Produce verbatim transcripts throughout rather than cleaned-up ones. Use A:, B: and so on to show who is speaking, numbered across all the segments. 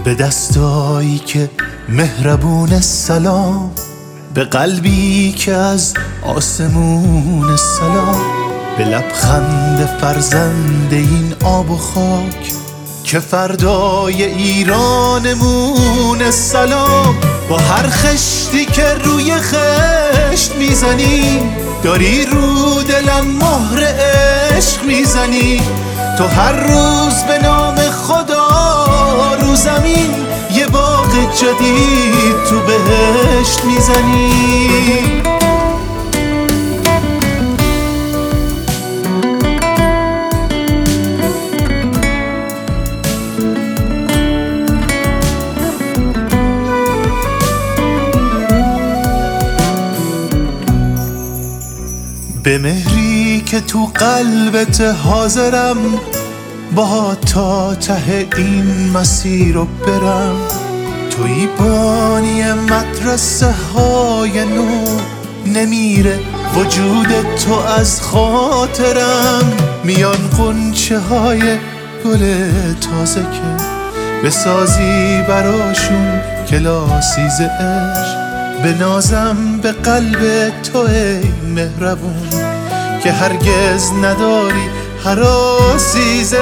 A: به دستایی که مهربون سلام، به قلبی که از آسمون سلام، به لبخند فرزند این آب و خاک که فردای ایرانمون سلام. با هر خشتی که روی خشت میزنی داری رو دلم مهر عشق میزنی. تو هر روز به نام خدا رو زمین یه باغ جدید تو بهشت میزنی. به مهری که تو قلبت حاضرم با تا ته این مسیر رو برم. توی بانی مدرسه های نو، نمیره وجود تو از خاطرم. میان غنچه های گل تازه که بسازی براشون کلاسیز عشق. بنازم به قلب تو ای مهربون که هرگز نداری هراسیزش.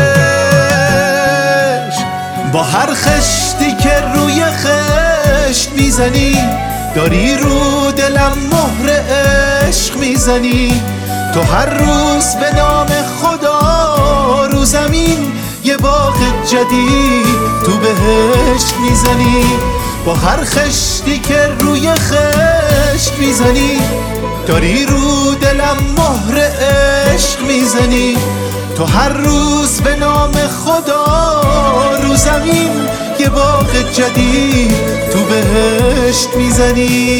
A: با هر خشتی که روی خشت میزنی داری رو دلم مهر عشق میزنی. تو هر روز به نام خدا رو زمین یه باغ جدید تو بهشت میزنی. با هر خشتی که روی خشت میزنی داری رو دلم مهر عشق میزنی. تو هر روز به نام خدا رو زمین یه باغ جدید تو بهشت میزنی.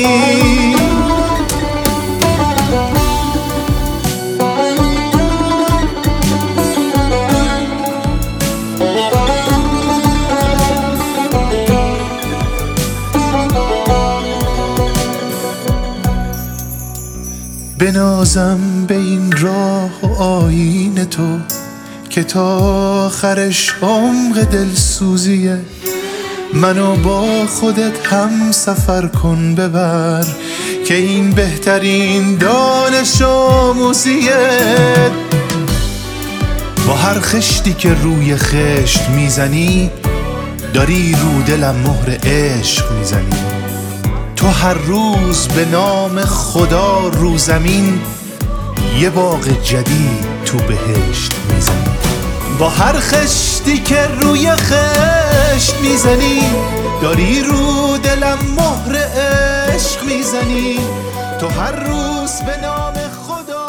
A: بنازم به این راه و آیین تو که تا آخرش عمق دلسوزیه. منو با خودت هم سفر کن ببر که این بهترین دانش آموزیه. با هر خشتی که روی خشت میزنی داری رو دلم مهر عشق میزنی. تو هر روز به نام خدا رو زمین یه باغ جدید تو بهشت میزنی. با هر خشتی که روی خشت میزنی داری رو دلم مهر عشق میزنی. تو هر روز به نام خدا